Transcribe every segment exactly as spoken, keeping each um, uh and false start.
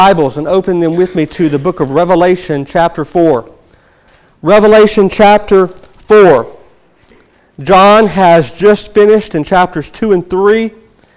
Bibles and open them with me to the book of Revelation chapter four. Revelation chapter four. John has just finished in chapters two and three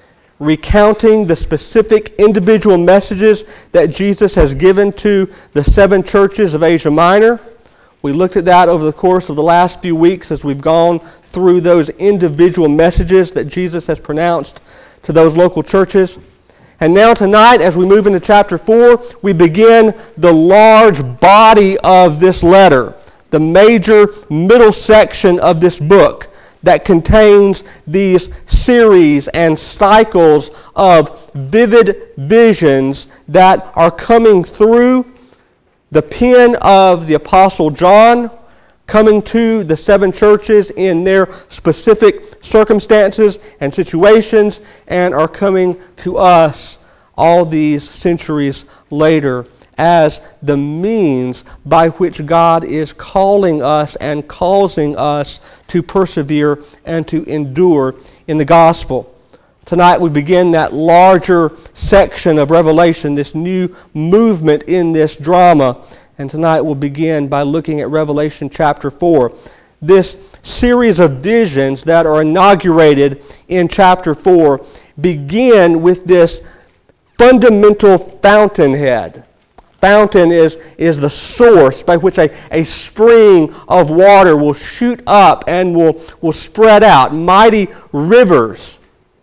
recounting the specific individual messages that Jesus has given to the seven churches of Asia Minor. We looked at that over the course of the last few weeks as we've gone through those individual messages that Jesus has pronounced to those local churches. And now tonight, as we move into chapter four, we begin the large body of this letter, the major middle section of this book that contains these series and cycles of vivid visions that are coming through the pen of the Apostle John, coming to the seven churches in their specific circumstances and situations, and are coming to us all these centuries later as the means by which God is calling us and causing us to persevere and to endure in the gospel. Tonight we begin that larger section of Revelation, this new movement in this drama. And tonight we'll begin by looking at Revelation chapter four. This series of visions that are inaugurated in chapter four begin with this fundamental fountainhead. Fountain is, is the source by which a, a spring of water will shoot up and will, will spread out. Mighty rivers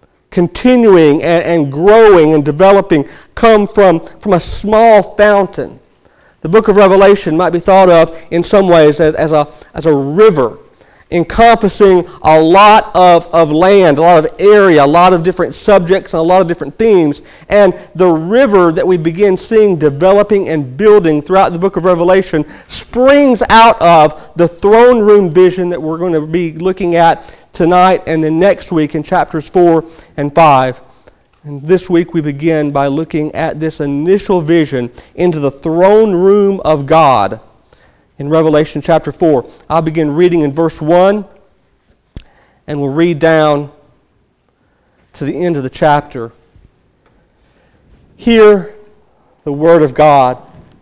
continuing and, and growing and developing come from, from a small fountain. The book of Revelation might be thought of in some ways as, as, a, as a river encompassing a lot of, of land, a lot of area, a lot of different subjects, and a lot of different themes. And the river that we begin seeing developing and building throughout the book of Revelation springs out of the throne room vision that we're going to be looking at tonight and then next week in chapters four and five. And this week we begin by looking at this initial vision into the throne room of God in Revelation chapter four. I'll begin reading in verse one, and we'll read down to the end of the chapter. Hear the word of God.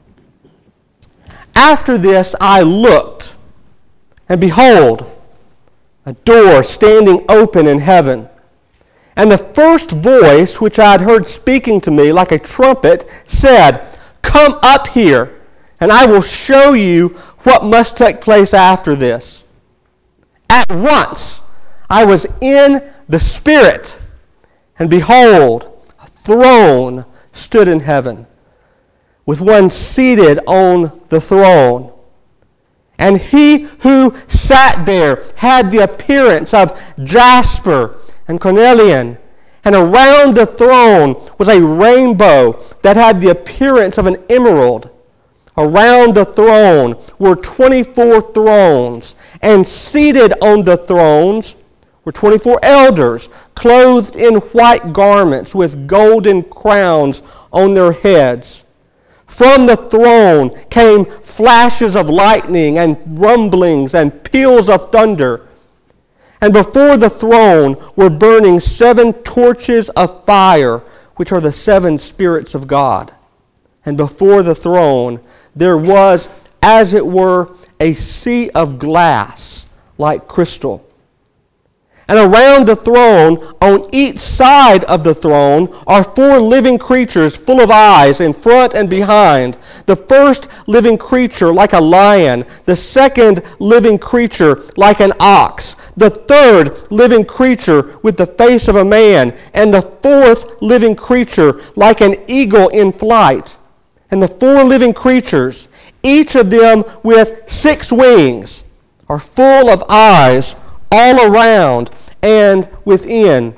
After this I looked, and behold, a door standing open in heaven. And the first voice which I had heard speaking to me like a trumpet said, "Come up here, and I will show you what must take place after this." At once I was in the Spirit, and behold, a throne stood in heaven, with one seated on the throne. And he who sat there had the appearance of jasper and cornelian, and around the throne was a rainbow that had the appearance of an emerald. Around the throne were twenty-four thrones, and seated on the thrones were twenty-four elders, clothed in white garments with golden crowns on their heads. From the throne came flashes of lightning and rumblings and peals of thunder. And before the throne were burning seven torches of fire, which are the seven spirits of God. And before the throne there was, as it were, a sea of glass like crystal. And around the throne, on each side of the throne, are four living creatures full of eyes in front and behind. The first living creature like a lion, the second living creature like an ox, the third living creature with the face of a man, and the fourth living creature like an eagle in flight. And the four living creatures, each of them with six wings, are full of eyes all around and within.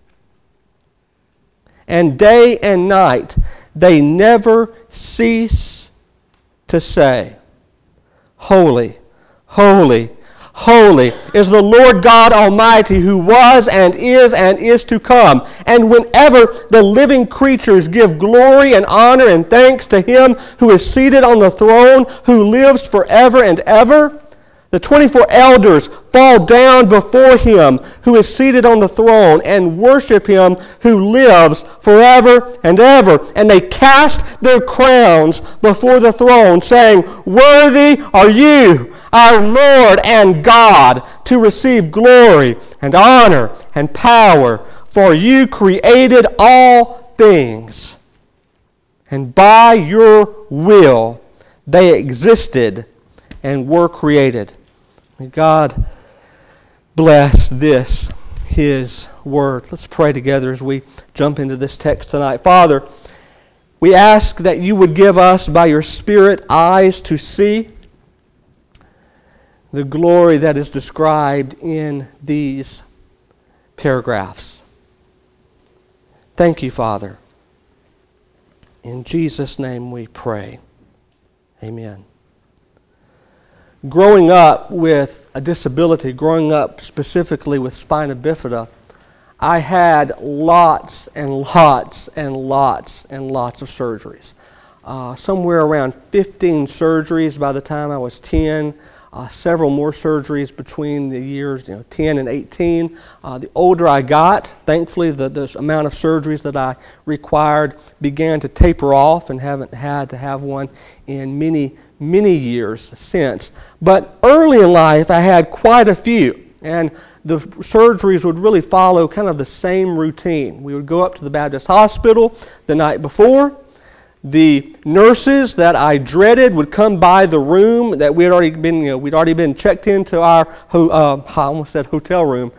And day and night they never cease to say, "Holy, holy, holy is the Lord God Almighty, who was and is and is to come." And whenever the living creatures give glory and honor and thanks to Him who is seated on the throne, who lives forever and ever, The twenty-four elders fall down before him who is seated on the throne and worship him who lives forever and ever. And they cast their crowns before the throne, saying, Worthy are you, our Lord and God, to receive glory and honor and power, for you created all things, and by your will they existed and were created. May God bless this, His Word. Let's pray together as we jump into this text tonight. Father, we ask that you would give us, by your Spirit, eyes to see the glory that is described in these paragraphs. Thank you, Father. In Jesus' name we pray. Amen. Growing up with a disability, growing up specifically with spina bifida, I had lots and lots and lots and lots of surgeries. Uh, somewhere around fifteen surgeries by the time I was ten. Uh, several more surgeries between the years you know, ten and eighteen. Uh, the older I got, thankfully, the, the amount of surgeries that I required began to taper off, and haven't had to have one in many, many years since. But early in life, I had quite a few, and the surgeries would really follow kind of the same routine. We would go up to the Baptist hospital the night before. The nurses that I dreaded would come by the room that we had already been, you know, we'd already been checked into our, ho- uh, I almost said hotel room.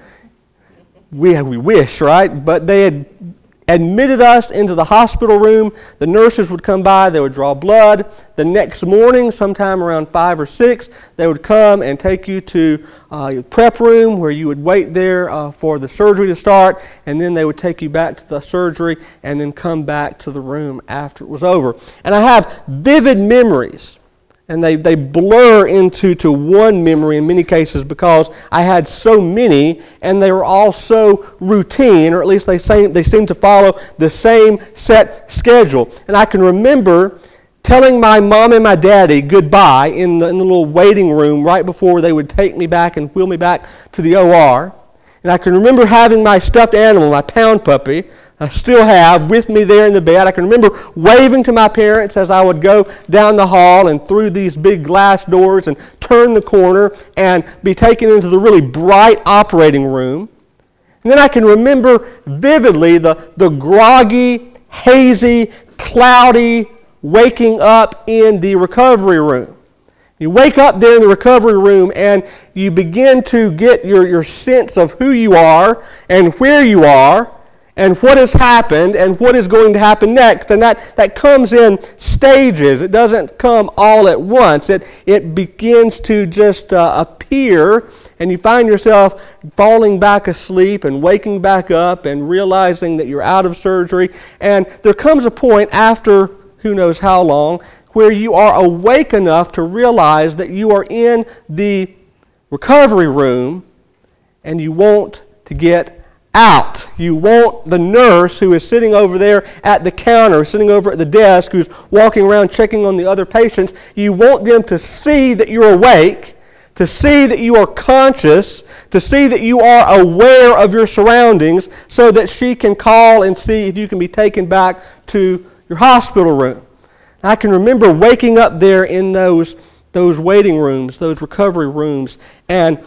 We we wish, right? But they had admitted us into the hospital room. The nurses would come by, they would draw blood. The next morning, sometime around five or six, they would come and take you to uh, your prep room where you would wait there uh, for the surgery to start, and then they would take you back to the surgery and then come back to the room after it was over. And I have vivid memories, and they, they blur into to one memory in many cases because I had so many, and they were all so routine, or at least they seem, they seem to follow the same set schedule. And I can remember telling my mom and my daddy goodbye in the, in the little waiting room right before they would take me back and wheel me back to the O R. And I can remember having my stuffed animal, my pound puppy, I still have, with me there in the bed. I can remember waving to my parents as I would go down the hall and through these big glass doors and turn the corner and be taken into the really bright operating room. And then I can remember vividly the, the groggy, hazy, cloudy waking up in the recovery room. You wake up there in the recovery room and you begin to get your, your sense of who you are and where you are and what has happened and what is going to happen next. And that, that comes in stages. It doesn't come all at once. It, it begins to just uh, appear, and you find yourself falling back asleep and waking back up and realizing that you're out of surgery. And there comes a point after who knows how long where you are awake enough to realize that you are in the recovery room and you want to get out. You want the nurse who is sitting over there at the counter, sitting over at the desk, who's walking around checking on the other patients, you want them to see that you're awake, to see that you are conscious, to see that you are aware of your surroundings, so that she can call and see if you can be taken back to your hospital room. I can remember waking up there in those, those waiting rooms, those recovery rooms, and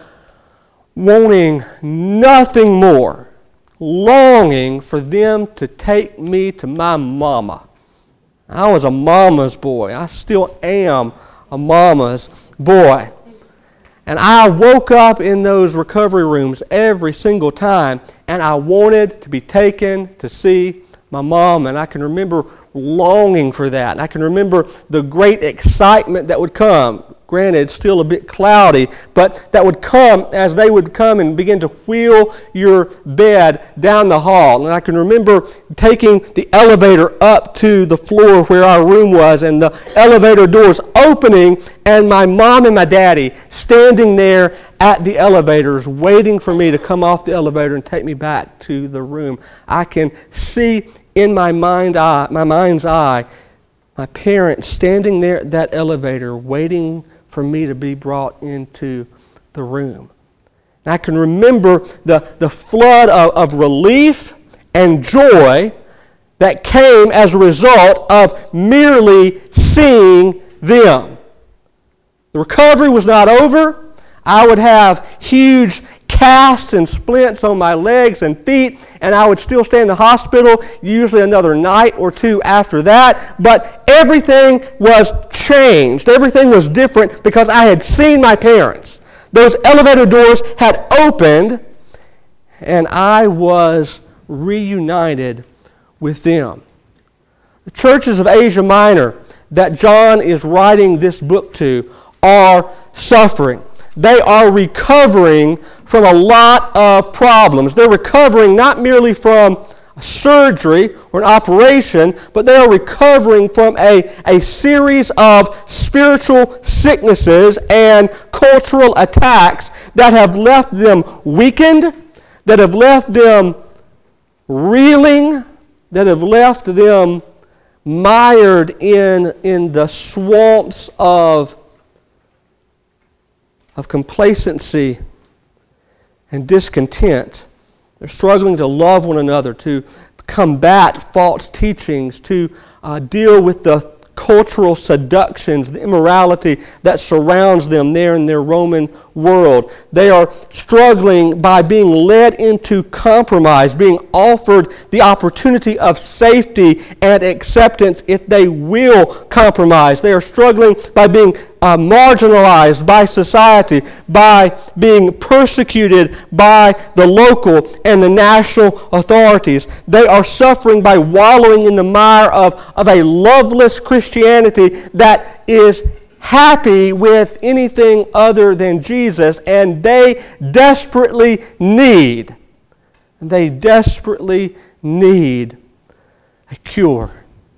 wanting nothing more, longing for them to take me to my mama. I was a mama's boy. I still am a mama's boy. And I woke up in those recovery rooms every single time, and I wanted to be taken to see my mom. And I can remember longing for that. And I can remember the great excitement that would come. Granted, still a bit cloudy, but that would come as they would come and begin to wheel your bed down the hall. And I can remember taking the elevator up to the floor where our room was, and the elevator doors opening, and my mom and my daddy standing there at the elevators waiting for me to come off the elevator and take me back to the room. I can see in my mind eye, my mind's eye, my parents standing there at that elevator waiting for me to be brought into the room. And I can remember the, the flood of, of relief and joy that came as a result of merely seeing them. The recovery was not over. I would have huge casts and splints on my legs and feet, and I would still stay in the hospital, usually another night or two after that. But everything was changed. Everything was different because I had seen my parents. Those elevator doors had opened, and I was reunited with them. The churches of Asia Minor that John is writing this book to are suffering. They are recovering from a lot of problems. They're recovering not merely from a surgery or an operation, but they are recovering from a, a series of spiritual sicknesses and cultural attacks that have left them weakened, that have left them reeling, that have left them mired in, in the swamps of of complacency and discontent. They're struggling to love one another, to combat false teachings, to uh, deal with the cultural seductions, the immorality that surrounds them there in their Roman world. They are struggling by being led into compromise, being offered the opportunity of safety and acceptance if they will compromise. They are struggling by being uh, marginalized by society, by being persecuted by the local and the national authorities. They are suffering by wallowing in the mire of, of a loveless Christianity that is happy with anything other than Jesus, and they desperately need, they desperately need a cure.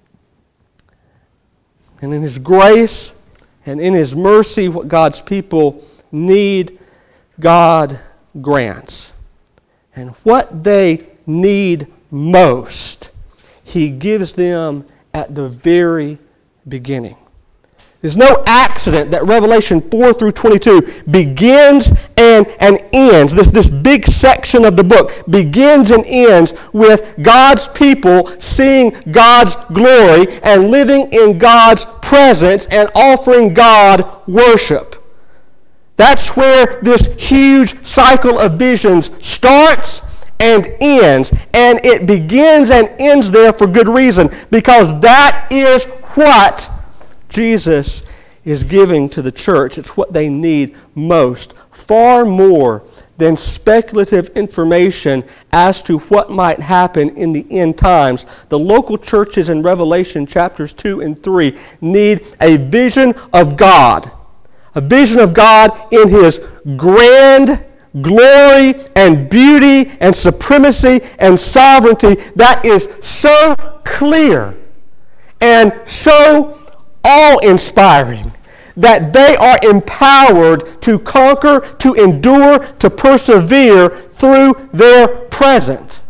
And in His grace and in His mercy, what God's people need, God grants. And what they need most, He gives them at the very beginning. There's no accident that Revelation four through twenty-two begins and, and ends. This, this big section of the book begins and ends with God's people seeing God's glory and living in God's presence and offering God worship. That's where this huge cycle of visions starts and ends. And it begins and ends there for good reason, because that is what Jesus is giving to the church. It's what they need most, far more than speculative information as to what might happen in the end times. The local churches in Revelation chapters two and three need a vision of God, a vision of God in His grand glory and beauty and supremacy and sovereignty that is so clear and so awe-inspiring that they are empowered to conquer, to endure, to persevere through their present.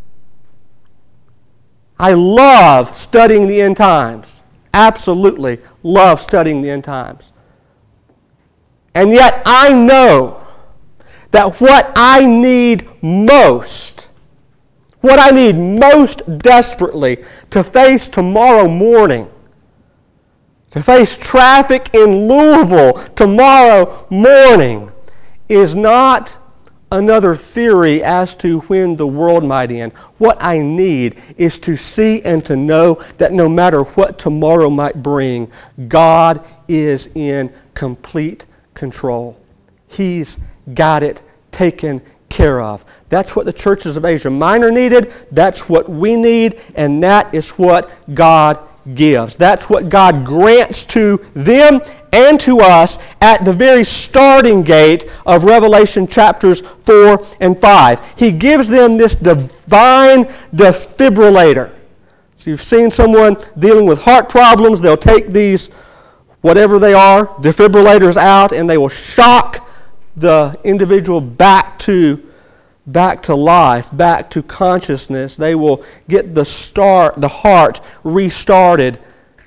I love studying the end times. Absolutely love studying the end times. And yet I know that what I need most, what I need most desperately to face tomorrow morning, to face traffic in Louisville tomorrow morning, is not another theory as to when the world might end. What I need is to see and to know that no matter what tomorrow might bring, God is in complete control. He's got it taken care of. That's what the churches of Asia Minor needed. That's what we need, and that is what God gives. That's what God grants to them and to us at the very starting gate of Revelation chapters four and five. He gives them this divine defibrillator. So you've seen someone dealing with heart problems, they'll take these, whatever they are, defibrillators out, and they will shock the individual back to back to life, back to consciousness. They will get the start, the heart restarted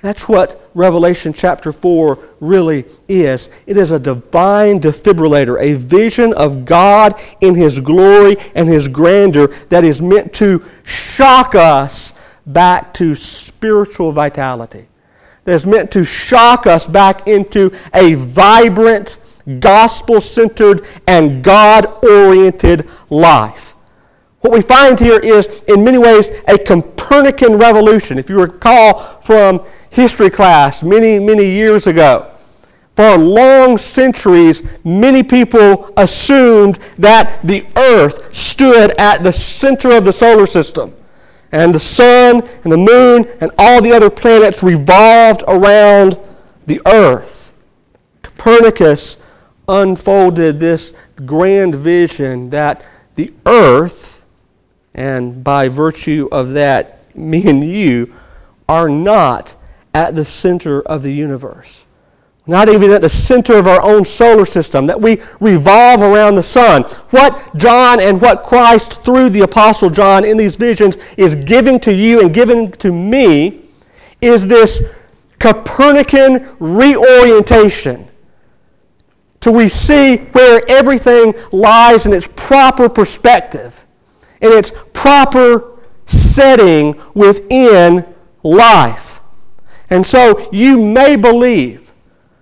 That's what Revelation chapter four really is. It is a divine defibrillator, a vision of God in His glory and His grandeur that is meant to shock us back to spiritual vitality. That is meant to shock us back into a vibrant, gospel-centered, and God-oriented life. What we find here is, in many ways, a Copernican revolution. If you recall from history class many, many years ago, for long centuries, many people assumed that the earth stood at the center of the solar system, and the sun and the moon and all the other planets revolved around the earth. Copernicus unfolded this grand vision that the earth, and by virtue of that, me and you, are not at the center of the universe. Not even at the center of our own solar system, that we revolve around the sun. What John and what Christ, through the Apostle John in these visions, is giving to you and giving to me is this Copernican reorientation. Till we see where everything lies in its proper perspective, in its proper setting within life. And so you may believe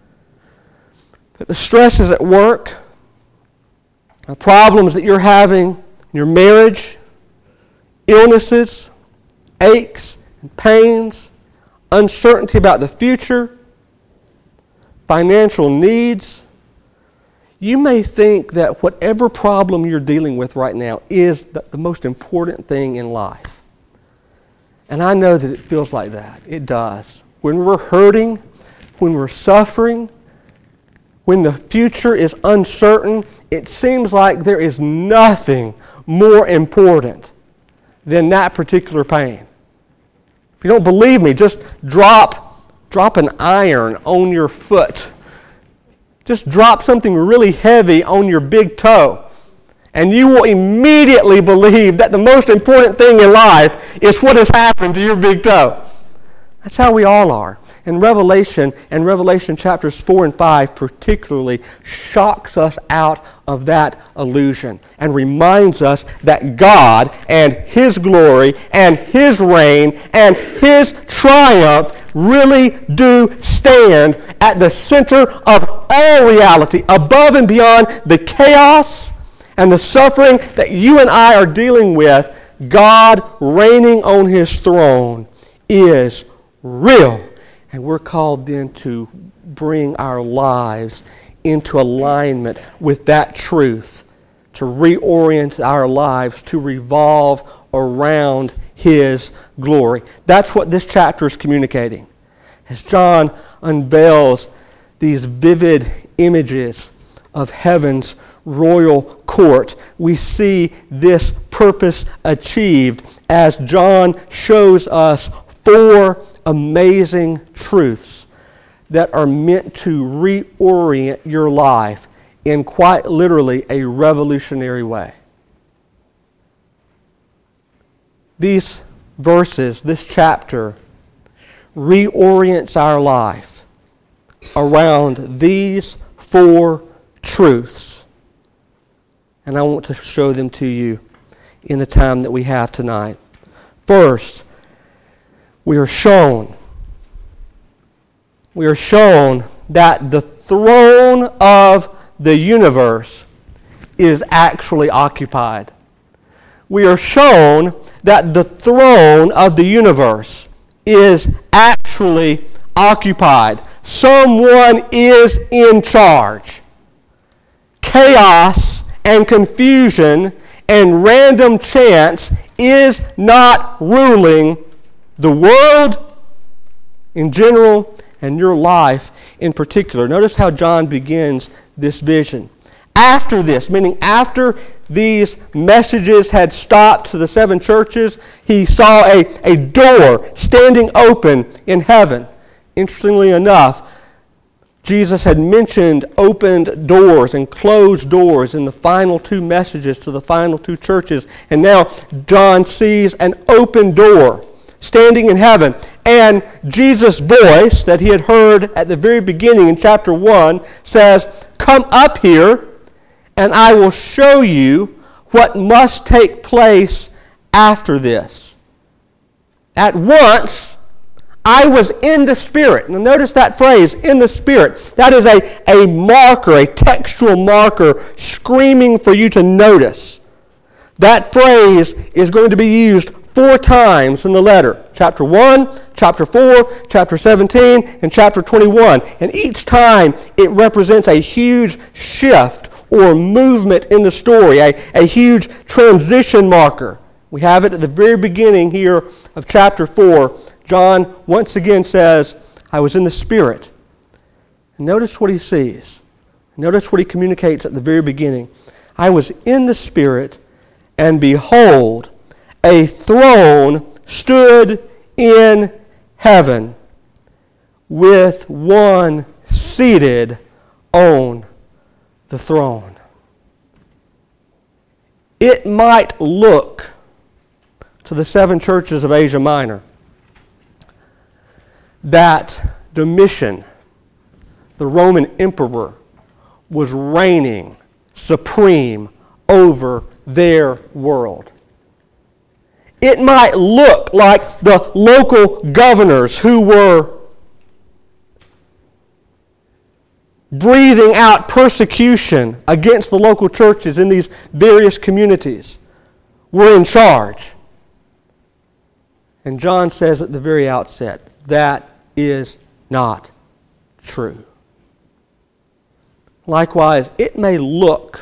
that the stresses at work, the problems that you're having in your marriage, illnesses, aches and pains, uncertainty about the future, financial needs, you may think that whatever problem you're dealing with right now is the, the most important thing in life. And I know that it feels like that. It does. When we're hurting, when we're suffering, when the future is uncertain, it seems like there is nothing more important than that particular pain. If you don't believe me, just drop, drop an iron on your foot. Just drop something really heavy on your big toe, and you will immediately believe that the most important thing in life is what has happened to your big toe. That's how we all are. And Revelation, and Revelation chapters four and five particularly, shocks us out of that illusion and reminds us that God and His glory and His reign and His triumph really do stand at the center of all reality, above and beyond the chaos and the suffering that you and I are dealing with. God reigning on His throne is real. And we're called then to bring our lives into alignment with that truth, to reorient our lives, to revolve around His glory. That's what this chapter is communicating. As John unveils these vivid images of heaven's royal court, we see this purpose achieved as John shows us four amazing truths that are meant to reorient your life in quite literally a revolutionary way. These verses, this chapter, reorients our life around these four truths. And I want to show them to you in the time that we have tonight. First, we are shown, we are shown that the throne of the universe is actually occupied. We are shown that the throne of the universe is actually occupied. Someone is in charge. Chaos and confusion and random chance is not ruling the world in general and your life in particular. Notice how John begins this vision. After this, meaning after these messages had stopped to the seven churches, he saw a, a door standing open in heaven. Interestingly enough, Jesus had mentioned opened doors and closed doors in the final two messages to the final two churches. And now John sees an open door standing in heaven. And Jesus' voice that he had heard at the very beginning in chapter one says, "Come up here, and I will show you what must take place after this." At once, I was in the Spirit. Now notice that phrase, in the Spirit. That is a, a marker, a textual marker, screaming for you to notice. That phrase is going to be used four times in the letter. Chapter one, chapter four, chapter seventeen, and chapter twenty-one. And each time it represents a huge shift or movement in the story, a, a huge transition marker. We have it at the very beginning here of chapter four. John once again says, "I was in the Spirit." And notice what he sees. Notice what he communicates at the very beginning. "I was in the Spirit, and behold, a throne stood in heaven, with one seated on the throne." It might look to the seven churches of Asia Minor that Domitian, the Roman emperor, was reigning supreme over their world. It might look like the local governors who were breathing out persecution against the local churches in these various communities were in charge. And John says at the very outset, that is not true. Likewise, it may look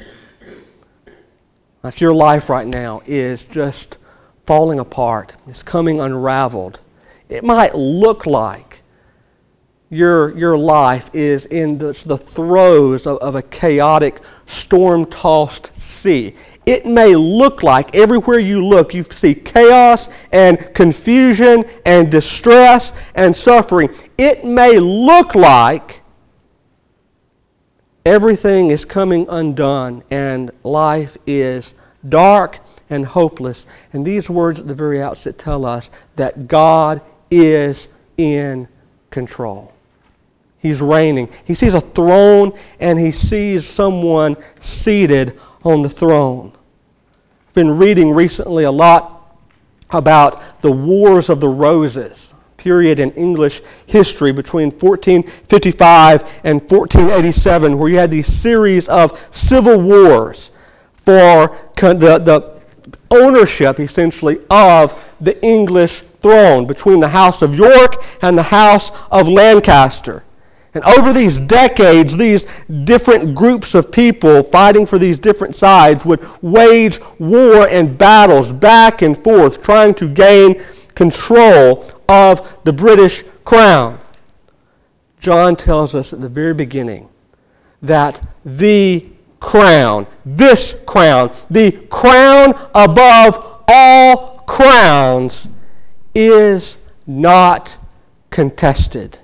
like your life right now is just falling apart. It's coming unraveled. It might look like your, your life is in the, the throes of, of a chaotic, storm-tossed sea. It may look like everywhere you look, you see chaos and confusion and distress and suffering. It may look like everything is coming undone and life is dark and hopeless. And these words at the very outset tell us that God is in control. He's reigning. He sees a throne and he sees someone seated on the throne. I've been reading recently a lot about the Wars of the Roses, period in English history between fourteen fifty-five and fourteen eighty-seven, where you had these series of civil wars for the, the ownership, essentially, of the English throne between the House of York and the House of Lancaster. And over these decades, these different groups of people fighting for these different sides would wage war and battles back and forth, trying to gain control of the British crown. John tells us at the very beginning that the crown, this crown, the crown above all crowns, is not contested.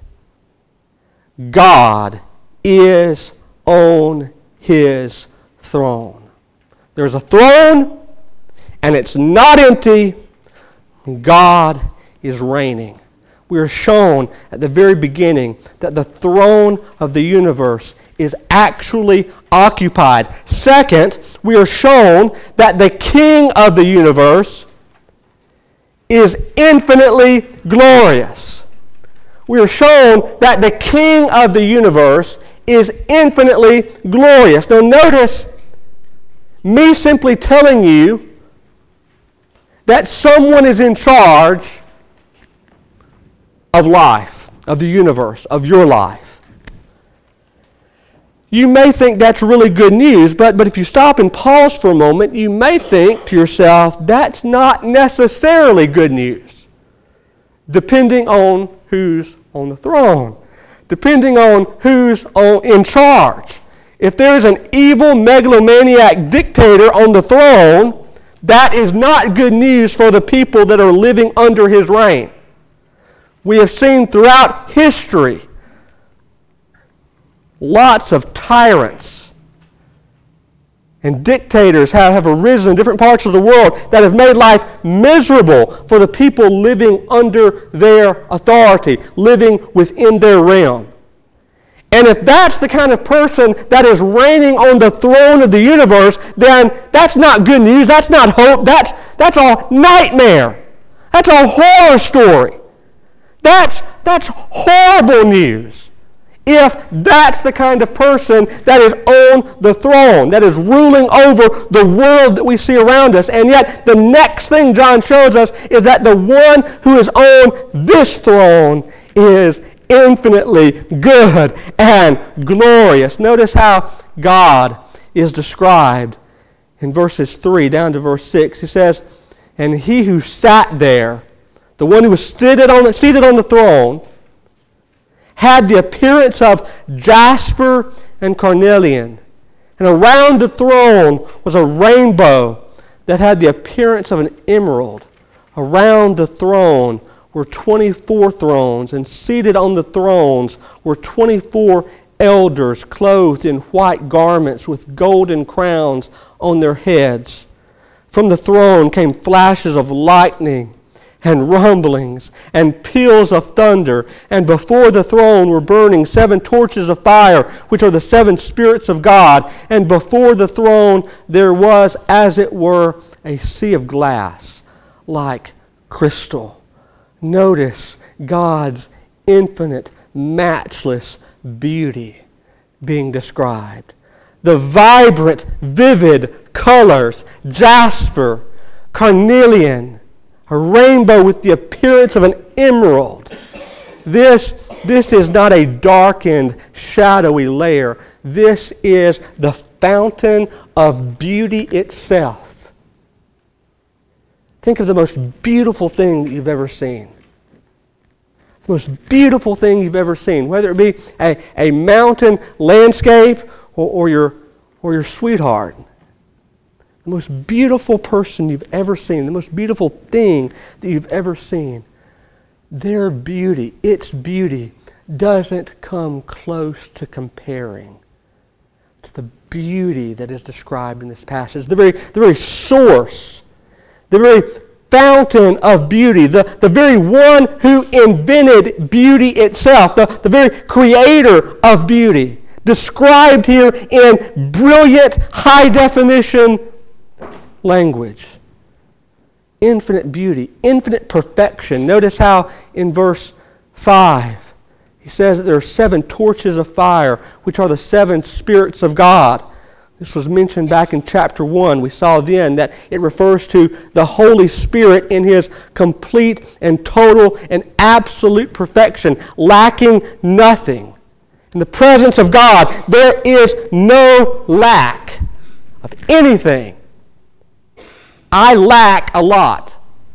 God is on His throne. There's a throne, and it's not empty. God is reigning. We are shown at the very beginning that the throne of the universe is actually occupied. Second, we are shown that the King of the universe is infinitely glorious. We are shown that the King of the universe is infinitely glorious. Now notice me simply telling you that someone is in charge of life, of the universe, of your life. You may think that's really good news, but, but if you stop and pause for a moment, you may think to yourself, that's not necessarily good news, depending on who's on the throne, depending on who's on, in charge. If there's an evil megalomaniac dictator on the throne, that is not good news for the people that are living under his reign. We have seen throughout history lots of tyrants and dictators have, have arisen in different parts of the world that have made life miserable for the people living under their authority, living within their realm. And if that's the kind of person that is reigning on the throne of the universe, then that's not good news, that's not hope, that's, that's a nightmare. That's a horror story. That's, that's horrible news. If that's the kind of person that is on the throne, that is ruling over the world that we see around us. And yet the next thing John shows us is that the one who is on this throne is infinitely good and glorious. Notice how God is described in verses three down to verse six. He says, and he who sat there, the one who was seated on the, seated on the throne, had the appearance of jasper and carnelian. And around the throne was a rainbow that had the appearance of an emerald. Around the throne were twenty-four thrones, and seated on the thrones were twenty-four elders clothed in white garments with golden crowns on their heads. From the throne came flashes of lightning and rumblings and peals of thunder, and before the throne were burning seven torches of fire, which are the seven spirits of God, and before the throne there was, as it were, a sea of glass, like crystal. Notice God's infinite, matchless beauty being described. The vibrant, vivid colors, jasper, carnelian, a rainbow with the appearance of an emerald. This, this is not a darkened, shadowy layer. This is the fountain of beauty itself. Think of the most beautiful thing that you've ever seen. The most beautiful thing you've ever seen, whether it be a, a mountain landscape or, or, your, or your sweetheart. The most beautiful person you've ever seen, the most beautiful thing that you've ever seen, their beauty, its beauty, doesn't come close to comparing to the beauty that is described in this passage. The very, the very source, the very fountain of beauty, the, the very one who invented beauty itself, the, the very creator of beauty, described here in brilliant, high-definition language. Infinite beauty, infinite perfection. Notice how in verse five he says that there are seven torches of fire, which are the seven spirits of God. This was mentioned back in chapter one. We saw then that it refers to the Holy Spirit in His complete and total and absolute perfection, lacking nothing. In the presence of God, there is no lack of anything. I lack a lot.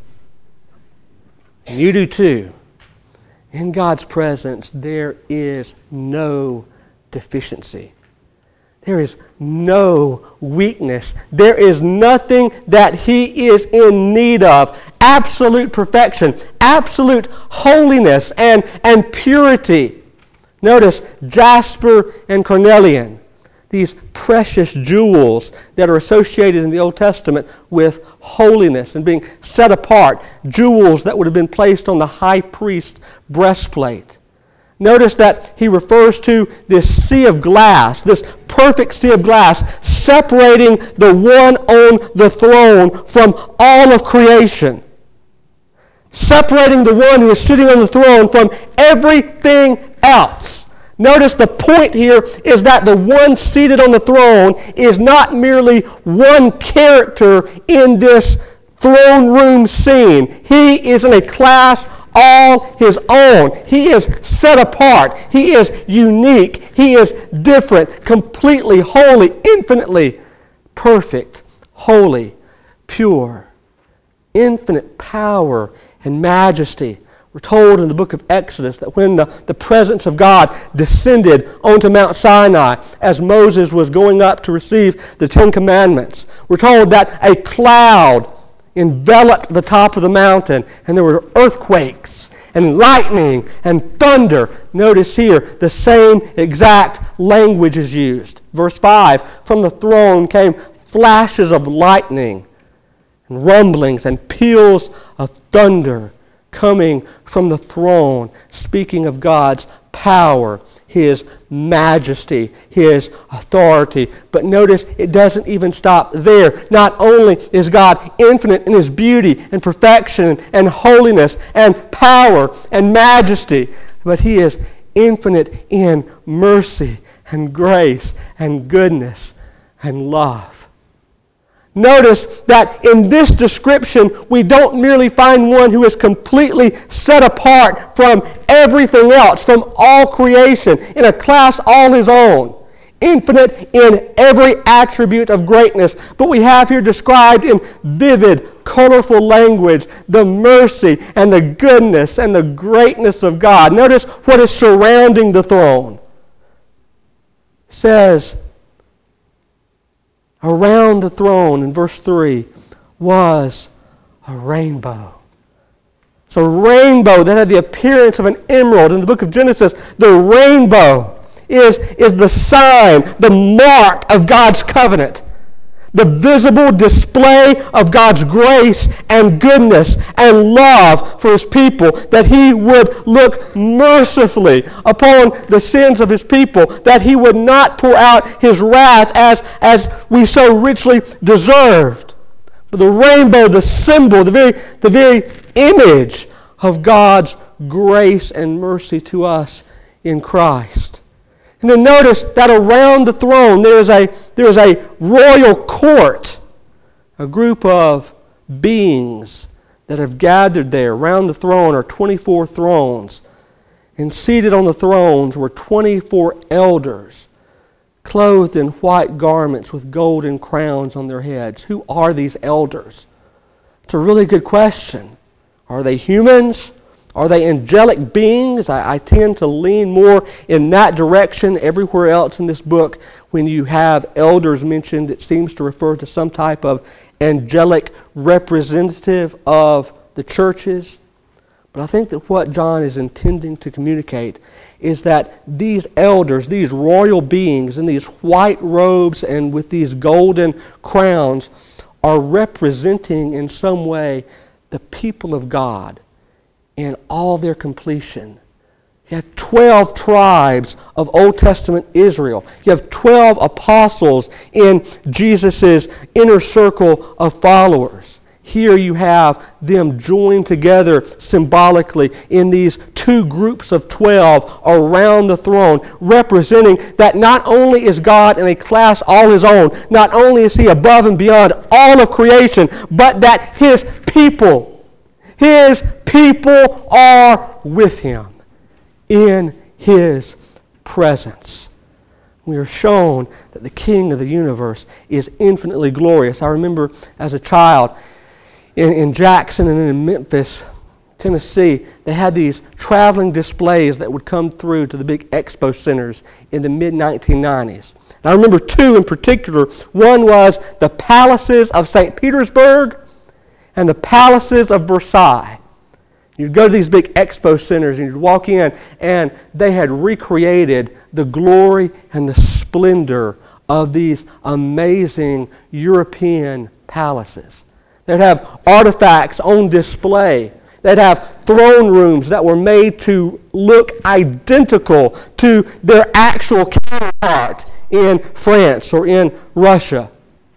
And you do too. In God's presence, there is no deficiency. There is no weakness. There is nothing that He is in need of. Absolute perfection, absolute holiness and, and purity. Notice jasper and carnelian. These precious jewels that are associated in the Old Testament with holiness and being set apart, jewels that would have been placed on the high priest's breastplate. Notice that he refers to this sea of glass, this perfect sea of glass, separating the one on the throne from all of creation. Separating the one who is sitting on the throne from everything else. Notice the point here is that the one seated on the throne is not merely one character in this throne room scene. He is in a class all his own. He is set apart. He is unique. He is different, completely holy, infinitely perfect, holy, pure, infinite power and majesty. We're told in the book of Exodus that when the, the presence of God descended onto Mount Sinai as Moses was going up to receive the Ten Commandments, we're told that a cloud enveloped the top of the mountain and there were earthquakes and lightning and thunder. Notice here the same exact language is used. Verse five, from the throne came flashes of lightning and rumblings and peals of thunder coming from the throne, speaking of God's power, His majesty, His authority. But notice it doesn't even stop there. Not only is God infinite in His beauty and perfection and holiness and power and majesty, but He is infinite in mercy and grace and goodness and love. Notice that in this description, we don't merely find one who is completely set apart from everything else, from all creation, in a class all his own, infinite in every attribute of greatness. But we have here described in vivid, colorful language the mercy and the goodness and the greatness of God. Notice what is surrounding the throne. It says, around the throne, in verse three, was a rainbow. So a rainbow that had the appearance of an emerald. In the book of Genesis, the rainbow is, is the sign, the mark of God's covenant. The visible display of God's grace and goodness and love for His people, that He would look mercifully upon the sins of His people, that He would not pour out His wrath as, as we so richly deserved. But the rainbow, the symbol, the very, the very image of God's grace and mercy to us in Christ. And then notice that around the throne there is a, there is a royal court, a group of beings that have gathered there. Around the throne are twenty-four thrones. And seated on the thrones were twenty-four elders, clothed in white garments with golden crowns on their heads. Who are these elders? It's a really good question. Are they humans? Are they angelic beings? I, I tend to lean more in that direction. Everywhere else in this book, when you have elders mentioned, it seems to refer to some type of angelic representative of the churches. But I think that what John is intending to communicate is that these elders, these royal beings in these white robes and with these golden crowns, are representing in some way the people of God in all their completion. You have twelve tribes of Old Testament Israel. You have twelve apostles in Jesus' inner circle of followers. Here you have them joined together symbolically in these two groups of twelve around the throne, representing that not only is God in a class all His own, not only is He above and beyond all of creation, but that His people, His people are with Him in His presence. We are shown that the King of the universe is infinitely glorious. I remember as a child in, in Jackson and then in Memphis, Tennessee, they had these traveling displays that would come through to the big expo centers in the mid nineteen nineties. And I remember two in particular. One was the palaces of Saint Petersburg and the palaces of Versailles. You'd go to these big expo centers and you'd walk in, and they had recreated the glory and the splendor of these amazing European palaces. They'd have artifacts on display. They'd have throne rooms that were made to look identical to their actual counterpart in France or in Russia.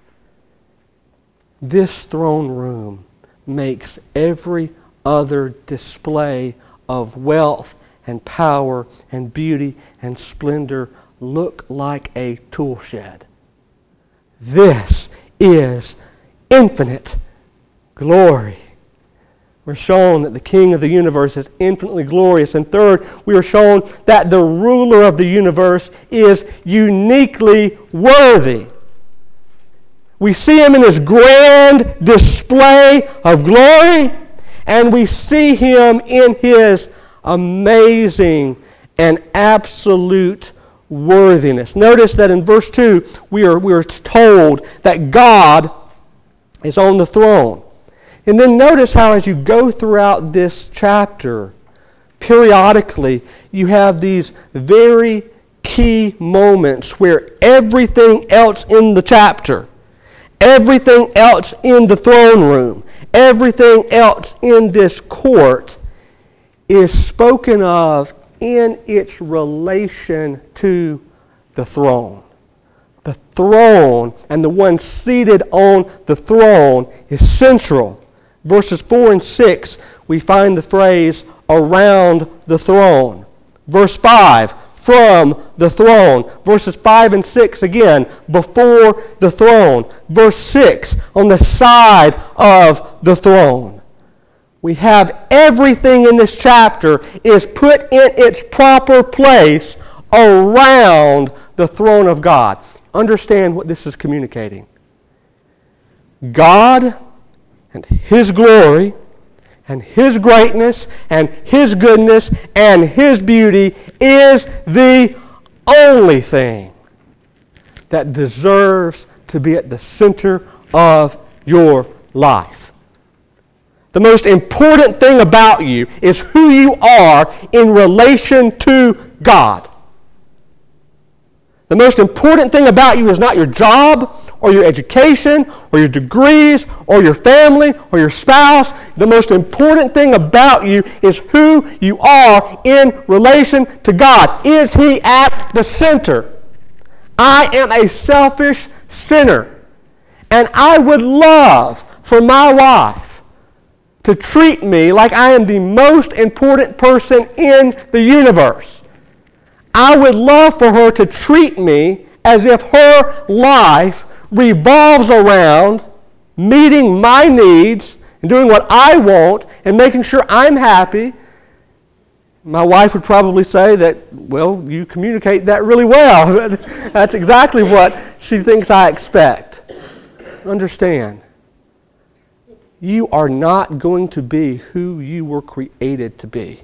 This throne room makes every other display of wealth and power and beauty and splendor look like a tool shed. This is infinite glory. We're shown that the King of the universe is infinitely glorious. And third, we are shown that the ruler of the universe is uniquely worthy. We see Him in His grand display of glory, and we see Him in His amazing and absolute worthiness. Notice that in verse two, we are, we are told that God is on the throne. And then notice how as you go throughout this chapter, periodically, you have these very key moments where everything else in the chapter, Everything else in the throne room, everything else in this court is spoken of in its relation to the throne. The throne and the one seated on the throne is central. Verses four and six, we find the phrase, around the throne. Verse five, from the throne. Verses five and six, again, before the throne. Verse six, on the side of the throne. We have everything in this chapter is put in its proper place around the throne of God. Understand what this is communicating. God and His glory and His greatness and His goodness and His beauty is the only thing that deserves to be at the center of your life. The most important thing about you is who you are in relation to God. The most important thing about you is not your job or your education or your degrees or your family or your spouse. The most important thing about you is who you are in relation to God. Is He at the center? I am a selfish sinner, and I would love for my wife to treat me like I am the most important person in the universe. I would love for her to treat me as if her life revolves around meeting my needs and doing what I want and making sure I'm happy. My wife would probably say that, well, you communicate that really well. That's exactly what she thinks I expect. Understand, you are not going to be who you were created to be.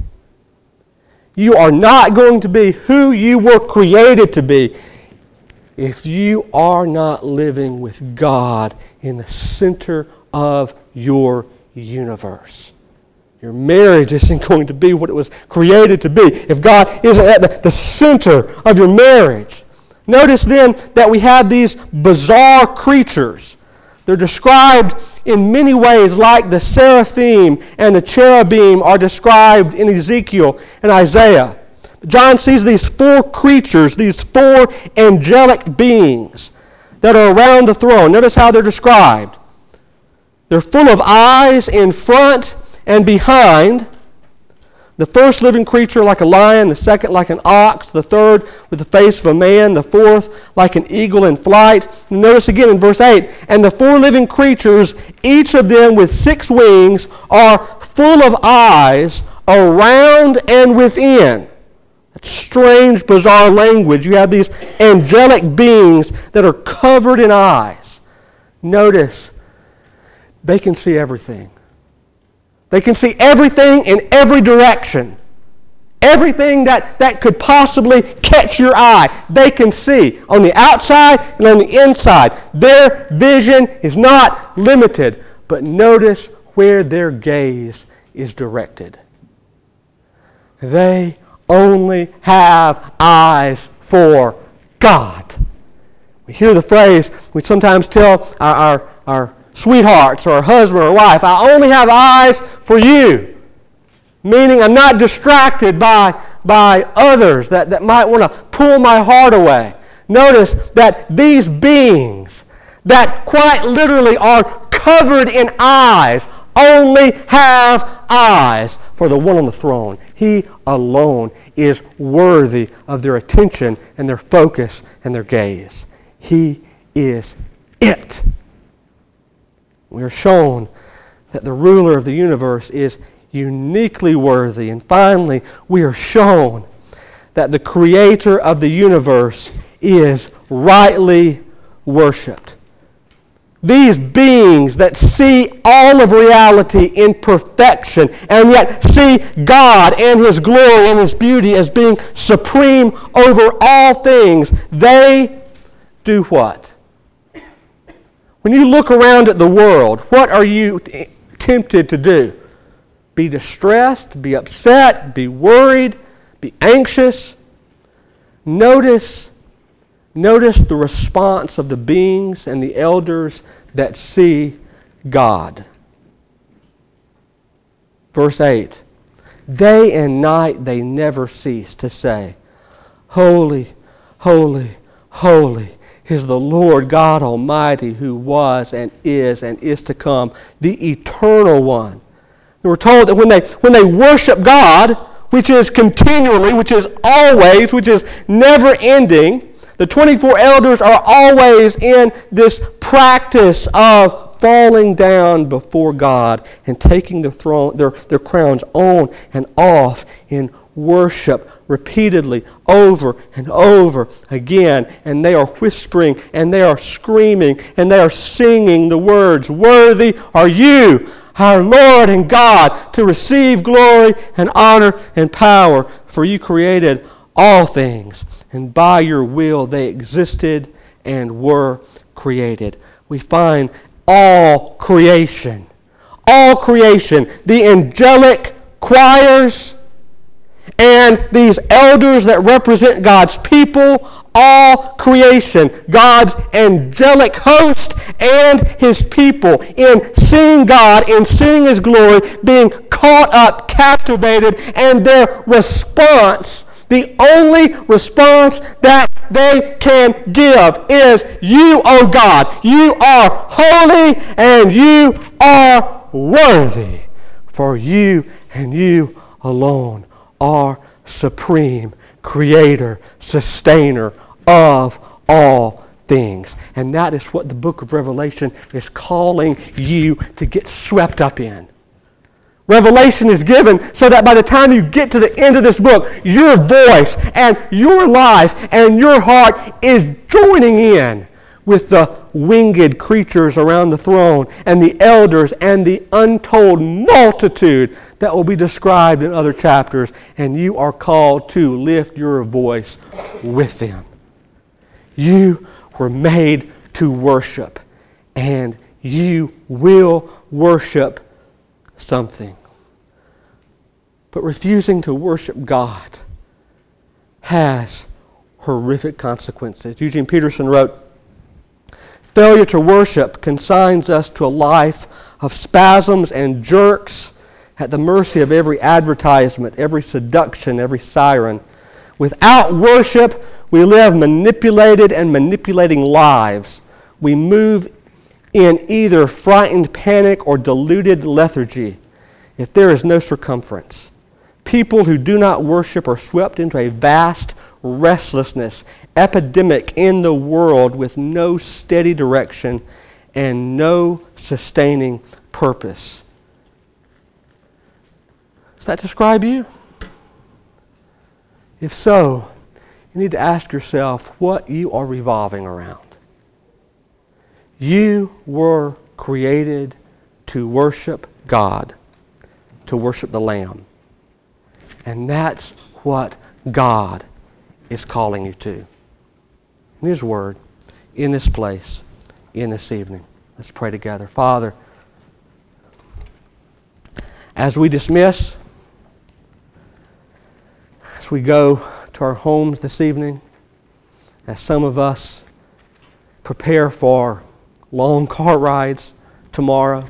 You are not going to be who you were created to be if you are not living with God in the center of your universe. Your marriage isn't going to be what it was created to be if God isn't at the, the center of your marriage. Notice then that we have these bizarre creatures. They're described in many ways like the seraphim and the cherubim are described in Ezekiel and Isaiah. John sees these four creatures, these four angelic beings that are around the throne. Notice how they're described. They're full of eyes in front and behind. The first living creature like a lion, the second like an ox, the third with the face of a man, the fourth like an eagle in flight. And notice again in verse eight, and the four living creatures, each of them with six wings, are full of eyes around and within. That's strange, bizarre language. You have these angelic beings that are covered in eyes. Notice, they can see everything. They can see everything in every direction. Everything that, that could possibly catch your eye, they can see on the outside and on the inside. Their vision is not limited, but notice where their gaze is directed. They only have eyes for God. We hear the phrase, we sometimes tell our, our, our sweethearts or our husband or wife, I only have eyes for you. Meaning I'm not distracted by, by others that, that might want to pull my heart away. Notice that these beings that quite literally are covered in eyes only have eyes for the one on the throne. He alone is worthy of their attention and their focus and their gaze. He is it. We are shown that the ruler of the universe is uniquely worthy. And finally, we are shown that the creator of the universe is rightly worshipped. These beings that see all of reality in perfection and yet see God and His glory and His beauty as being supreme over all things, they do what? When you look around at the world, what are you t- tempted to do? Be distressed, be upset, be worried, be anxious. Notice, notice the response of the beings and the elders that see God. Verse eight, day and night they never cease to say, holy, holy, holy is the Lord God Almighty, who was and is and is to come, the eternal one. And we're told that when they, when they worship God, which is continually, which is always, which is never ending, the twenty-four elders are always in this practice of falling down before God and taking their, throne, their, their crowns on and off in worship repeatedly over and over again. And they are whispering and they are screaming and they are singing the words, worthy are you, our Lord and God, to receive glory and honor and power, for you created all things, and by your will they existed and were created. We find all creation, all creation, the angelic choirs and these elders that represent God's people, all creation, God's angelic host and His people, in seeing God, in seeing His glory, being caught up, captivated, and their response, the only response that they can give is, you, O God, you are holy and you are worthy, for you and you alone are supreme creator, sustainer of all things. And that is what the book of Revelation is calling you to get swept up in. Revelation is given so that by the time you get to the end of this book, your voice and your life and your heart is joining in with the winged creatures around the throne and the elders and the untold multitude that will be described in other chapters, and you are called to lift your voice with them. You were made to worship, and you will worship something. But refusing to worship God has horrific consequences. Eugene Peterson wrote, failure to worship consigns us to a life of spasms and jerks at the mercy of every advertisement, every seduction, every siren. Without worship, we live manipulated and manipulating lives. We move in either frightened panic or deluded lethargy if there is no circumference. People who do not worship are swept into a vast restlessness, epidemic in the world with no steady direction and no sustaining purpose. Does that describe you? If so, you need to ask yourself what you are revolving around. You were created to worship God, to worship the Lamb. And that's what God is calling you to. In His Word, in this place, in this evening. Let's pray together. Father, as we dismiss, as we go to our homes this evening, as some of us prepare for long car rides tomorrow,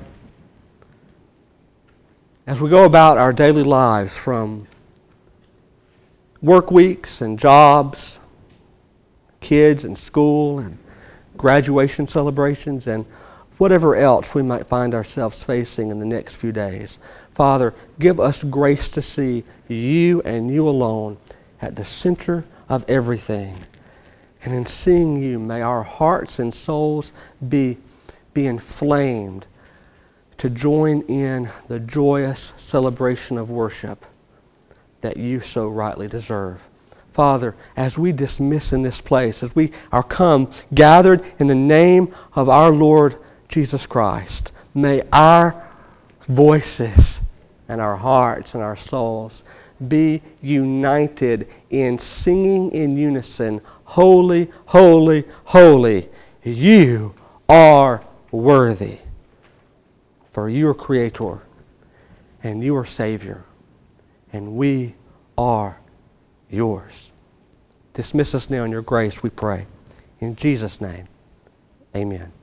as we go about our daily lives from work weeks and jobs, kids and school and graduation celebrations and whatever else we might find ourselves facing in the next few days. Father, give us grace to see you and you alone at the center of everything. And in seeing you, may our hearts and souls be, be inflamed to join in the joyous celebration of worship that you so rightly deserve. Father, as we dismiss in this place, as we are come gathered in the name of our Lord Jesus Christ, may our voices and our hearts and our souls be united in singing in unison, holy, holy, holy, you are worthy. For you are Creator, and you are Savior, and we are yours. Dismiss us now in your grace, we pray. In Jesus' name, amen.